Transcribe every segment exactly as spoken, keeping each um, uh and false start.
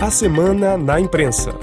A Semana na Imprensa.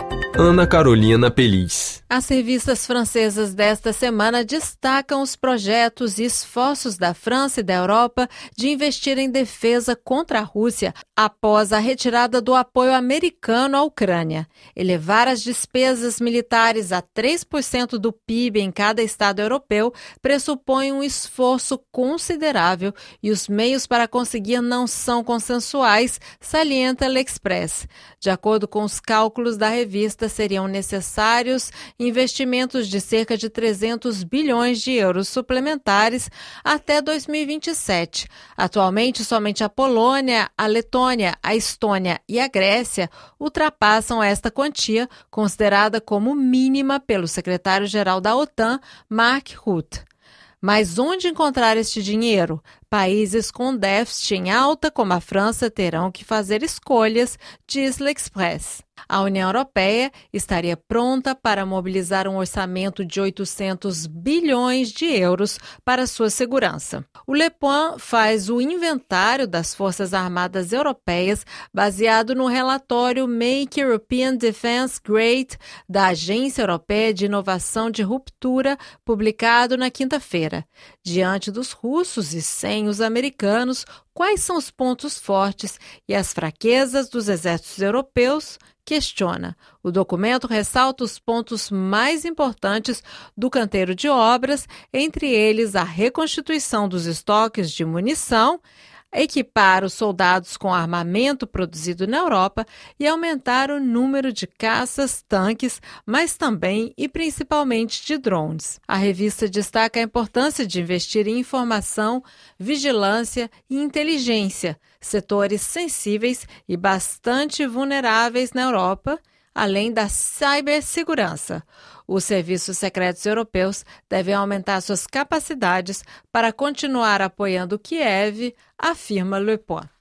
Ana Carolina Pelis. As revistas francesas desta semana destacam os projetos e esforços da França e da Europa de investir em defesa contra a Rússia após a retirada do apoio americano à Ucrânia. Elevar as despesas militares a três por cento do P I B em cada estado europeu pressupõe um esforço considerável e os meios para conseguir não são consensuais, salienta L'Express. De acordo com os cálculos da revista, seriam necessários investimentos de cerca de trezentos bilhões de euros suplementares até dois mil e vinte e sete. Atualmente, somente a Polônia, a Letônia, a Estônia e a Grécia ultrapassam esta quantia, considerada como mínima pelo secretário-geral da OTAN, Mark Rutte. Mas onde encontrar este dinheiro? Países com déficit em alta, como a França, terão que fazer escolhas, diz L'Express. A União Europeia estaria pronta para mobilizar um orçamento de oitocentos bilhões de euros para sua segurança. O Le Point faz o inventário das Forças Armadas Europeias baseado no relatório Make European Defense Great da Agência Europeia de Inovação de Ruptura, publicado na quinta-feira. Diante dos russos e sem os americanos, quais são os pontos fortes e as fraquezas dos exércitos europeus? Questiona. O documento ressalta os pontos mais importantes do canteiro de obras, entre eles a reconstituição dos estoques de munição, equipar os soldados com armamento produzido na Europa e aumentar o número de caças, tanques, mas também e principalmente de drones. A revista destaca a importância de investir em informação, vigilância e inteligência, setores sensíveis e bastante vulneráveis na Europa, além da cibersegurança. Os serviços secretos europeus devem aumentar suas capacidades para continuar apoiando Kiev, afirma Le Point.